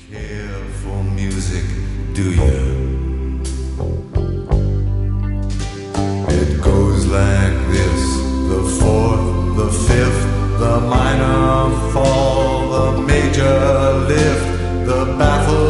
care for music, do you? It goes like this: the fourth, the fifth, the minor fall, the major lift, the baffled